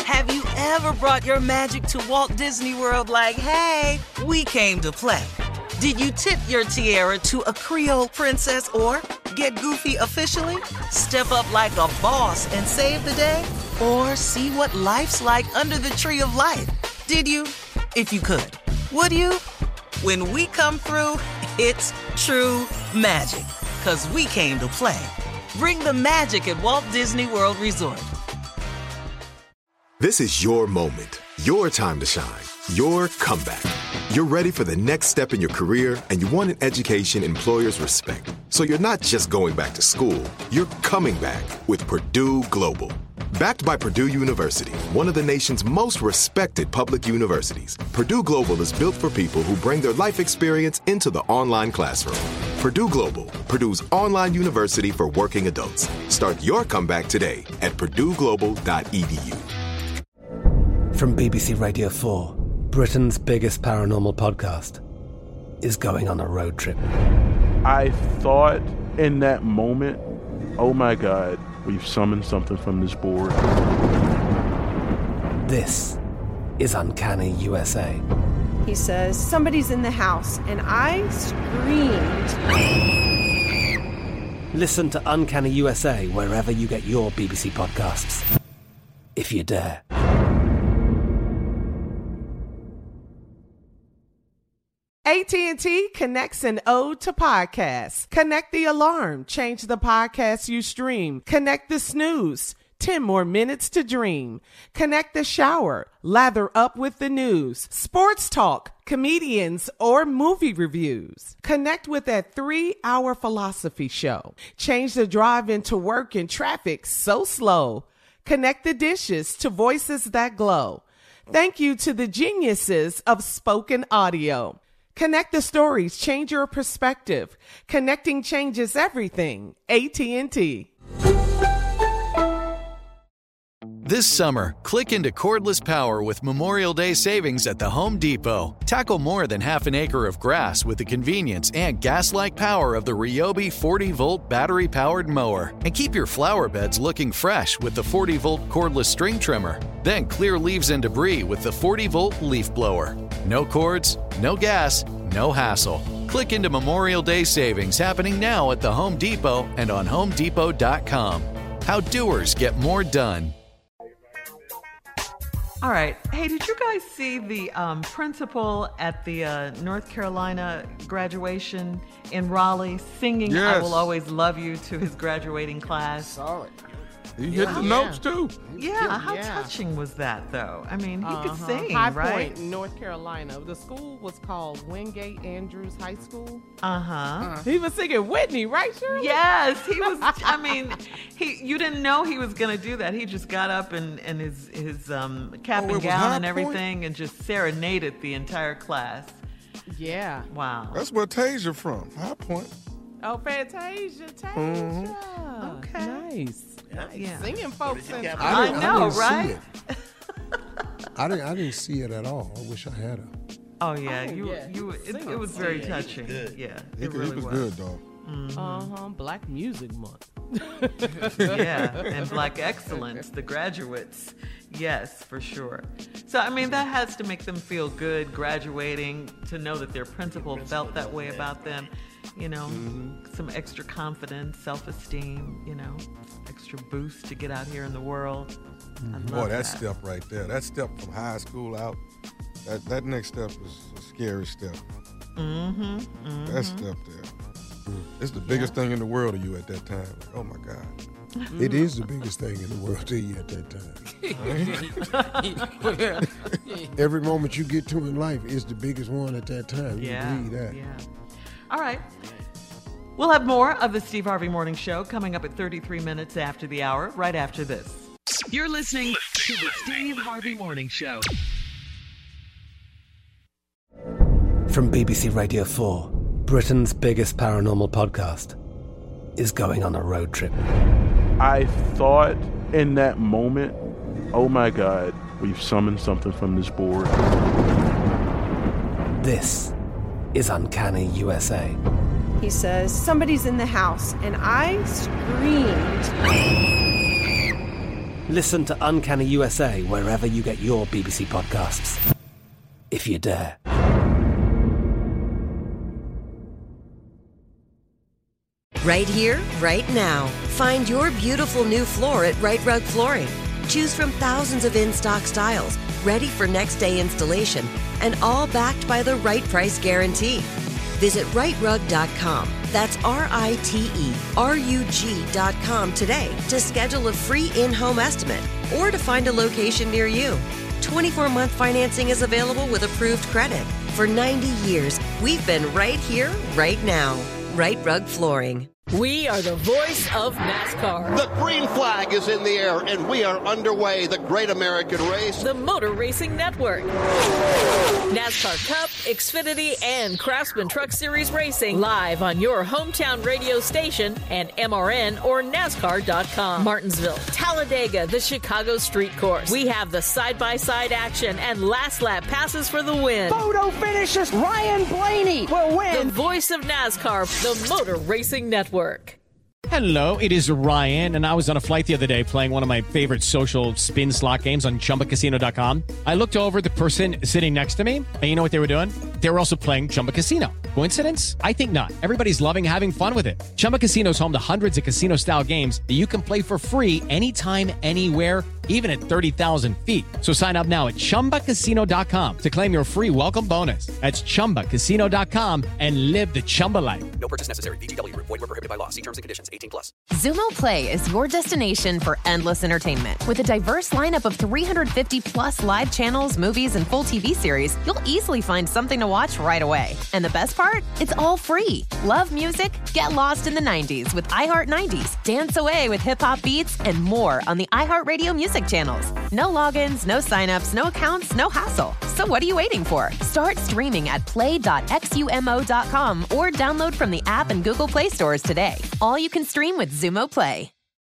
Have you ever brought your magic to Walt Disney World like, hey, we came to play? Did you tip your tiara to a Creole princess or get goofy officially? Step up like a boss and save the day? Or see what life's like under the tree of life? Did you? If you could. Would you? When we come through, it's true magic. 'Cause we came to play. Bring the magic at Walt Disney World Resort. This is your moment, your time to shine, your comeback. You're ready for the next step in your career, and you want an education employers respect. So you're not just going back to school, you're coming back with Purdue Global. Backed by Purdue University, one of the nation's most respected public universities, Purdue Global is built for people who bring their life experience into the online classroom. Purdue Global, Purdue's online university for working adults. Start your comeback today at purdueglobal.edu. From BBC Radio 4, Britain's biggest paranormal podcast is going on a road trip. I thought in that moment, oh my God, we've summoned something from this board. This is Uncanny USA. He says, somebody's in the house, and I screamed. Listen to Uncanny USA wherever you get your BBC podcasts, if you dare. AT&T connects an ode to podcasts. Connect the alarm. Change the podcast you stream. Connect the snooze. 10 more minutes to dream. Connect the shower. Lather up with the news. Sports talk, comedians, or movie reviews. Connect with that 3-hour philosophy show. Change the drive into work and traffic so slow. Connect the dishes to voices that glow. Thank you to the geniuses of spoken audio. Connect the stories, change your perspective. Connecting changes everything. AT&T. This summer, click into cordless power with Memorial Day savings at the Home Depot. Tackle more than half an acre of grass with the convenience and gas-like power of the Ryobi 40-volt battery-powered mower. And keep your flower beds looking fresh with the 40-volt cordless string trimmer. Then clear leaves and debris with the 40-volt leaf blower. No cords, no gas, no hassle. Click into Memorial Day savings happening now at the Home Depot and on HomeDepot.com. How doers get more done. All right. Hey, did you guys see the principal at the North Carolina graduation in Raleigh singing I Will Always Love You to his graduating class? Saw it. He hit the notes too. Yeah, how touching was that though? I mean, he could sing, High right? Point, North Carolina. The school was called Wingate Andrews High School. He was singing Whitney, right, Shirley? Yes, he was. I mean, you didn't know he was going to do that. He just got up in his cap and gown and everything and just serenaded the entire class. Yeah. Wow. That's where Tasia from, High Point. Oh, Fantasia, Tasia. Okay. Nice. Yeah. Singing folks. I know, right? I didn't see it at all. I wish I had it. Oh yeah, it was very touching. Yeah, it really was. Good, dog. Black Music Month. Yeah, and Black Excellence, the graduates. Yes, for sure. So, I mean, that has to make them feel good graduating, to know that their principal felt that way about them. You know, some extra confidence, self-esteem, you know, extra boost to get out here in the world. Boy, that step right there, that step from high school out, that next step is a scary step. That step there. It's the biggest thing in the world to you at that time. Like, oh, my God. It is the biggest thing in the world to you at that time. Every moment you get to in life is the biggest one at that time. You believe that. Yeah. All right. We'll have more of the Steve Harvey Morning Show coming up at 33 minutes after the hour, right after this. You're listening to the Steve Harvey Morning Show. From BBC Radio 4, Britain's biggest paranormal podcast is going on a road trip. I thought in that moment, oh my God, we've summoned something from this board. This is Uncanny USA. He says, somebody's in the house, and I screamed. Listen to Uncanny USA wherever you get your BBC podcasts, if you dare. Right here, right now. Find your beautiful new floor at Right Rug Flooring. Choose from thousands of in-stock styles, ready for next day installation, and all backed by the right price guarantee. Visit rightrug.com. That's RITERUG.com today to schedule a free in-home estimate or to find a location near you. 24-month financing is available with approved credit. For 90 years, we've been right here, right now. Right Rug Flooring. We are the voice of NASCAR. The green flag is in the air, and we are underway. The Great American Race. The Motor Racing Network. NASCAR Cup, Xfinity, and Craftsman Truck Series Racing live on your hometown radio station and MRN or NASCAR.com. Martinsville, Talladega, the Chicago Street Course. We have the side-by-side action and last lap passes for the win. Photo finishes. Ryan Blaney will win. The voice of NASCAR, the Motor Racing Network. Hello, it is Ryan, and I was on a flight the other day playing one of my favorite social spin slot games on ChumbaCasino.com. I looked over at the person sitting next to me, and you know what they were doing? They were also playing Chumba Casino. Coincidence? I think not. Everybody's loving having fun with it. Chumba Casino is home to hundreds of casino-style games that you can play for free anytime, anywhere, even at 30,000 feet. So sign up now at ChumbaCasino.com to claim your free welcome bonus. That's ChumbaCasino.com and live the Chumba life. No purchase necessary. VGW. Void where prohibited by law. See terms and conditions. 18+. Xumo Play is your destination for endless entertainment. With a diverse lineup of 350-plus live channels, movies, and full TV series, you'll easily find something to watch right away. And the best part? It's all free. Love music? Get lost in the 90s with iHeart 90s. Dance away with hip-hop beats and more on the iHeartRadio music channels. No logins, no signups, no accounts, no hassle. So what are you waiting for? Start streaming at play.xumo.com or download from the app and Google Play stores today. All you can stream with Xumo Play.